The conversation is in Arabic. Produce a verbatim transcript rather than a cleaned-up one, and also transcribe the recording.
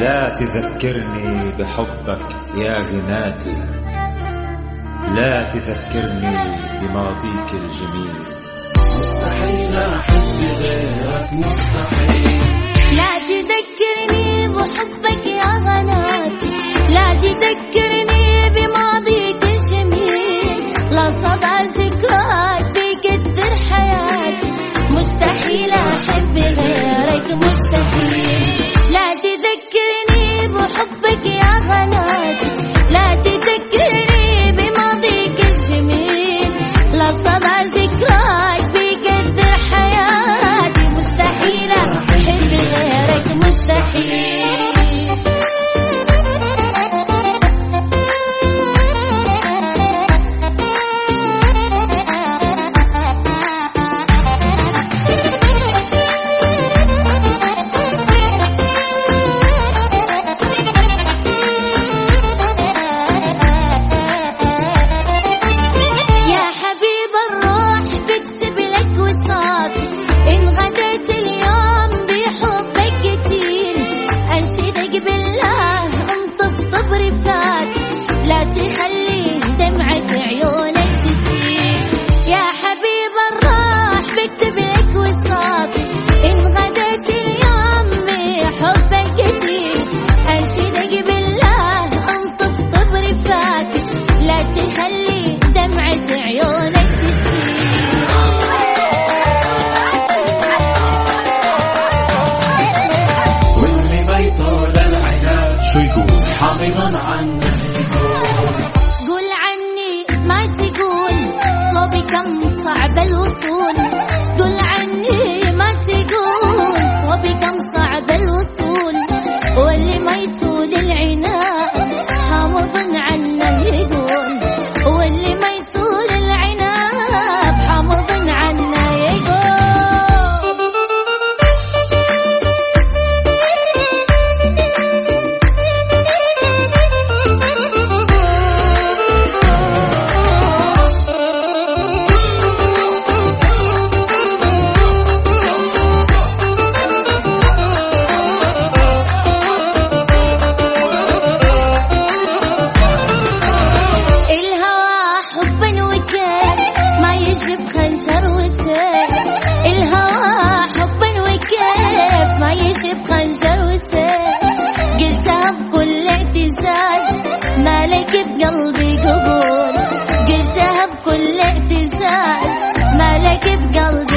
لا تذكرني بحبك يا غناتي، لا تذكرني بماضيك الجميل. مستحيل أحب غيرك، مستحيل. لا تذكرني بحبك يا غناتي، لا تذكرني بماضيك الجميل. لا صدى ذكراك بيقدر حياتي، مستحيل أحب غيرك، مستحيل. لا تذكرني بحبك يا غناتي، لا تذكرني بماضيك الجميل. لا صدى ذكراك بيقدر حياتي، مستحيل أحب غيرك، مستحيل. لا تخلي دمعة عيونك تسيل يا حبيب الروح، بكتب لك وصاتي إن غدت اليوم بحبك كثير. أنشدك بالله انطف طب رفاتي، لا تخلي دمعة عيونك تسيل. واللي ما يطول العناد شو يقول حافظا عنك، قول عني ما تقول صوبي كم صعب الوصول. قول عني ما تقول صوبي كم صعب الوصول. واللي ما يطول العناد حامض عنه يقول، واللي ما يطول العناد حامض عنه يقول. يجيب خنجر وسيف الهوى حبا وكيف، ما يجيب خنجر وسيف. قلتها بكل اعتزاز مالك بقلبي قبول، قلتها بكل اعتزاز مالك بقلبي